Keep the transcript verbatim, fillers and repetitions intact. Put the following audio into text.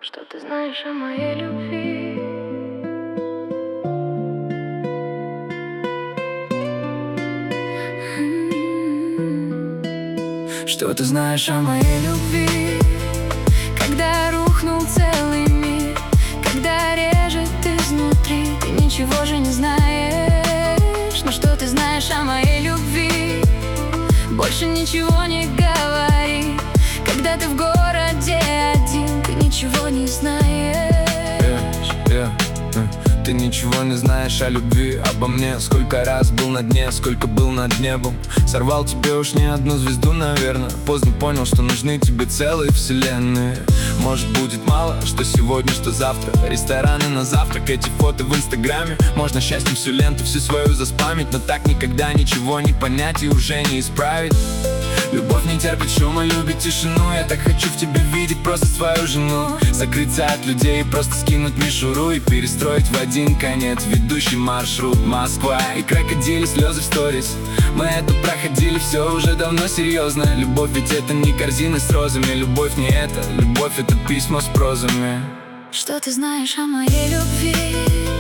Что ты знаешь о моей любви? Что ты знаешь о моей любви? Когда рухнул целый мир, когда режет изнутри, ты ничего же не знаешь. Но что ты знаешь о моей любви? Больше ничего не говори. Когда ты в городе один, ты ничего не знаешь. yeah, yeah, yeah. Ты ничего не знаешь о любви, обо мне. Сколько раз был на дне, сколько был над небом. Сорвал тебе уж не одну звезду, наверное. Поздно понял, что нужны тебе целые вселенные. Может, будет мало, что сегодня, что завтра. Рестораны на завтрак, эти фото в инстаграме. Можно счастьем всю ленту, всю свою заспамить, но так никогда ничего не понять и уже не исправить. Любовь не терпит шума, любит тишину. Я так хочу в тебе видеть просто свою жену. Закрыться от людей, просто скинуть мишуру и перестроить в один конец ведущий маршрут. Москва и крокодили слезы в сторис. Мы это проходили, все уже давно серьезно. Любовь ведь это не корзина с розами. Любовь не это, любовь это письмо с прозами. Что ты знаешь о моей любви?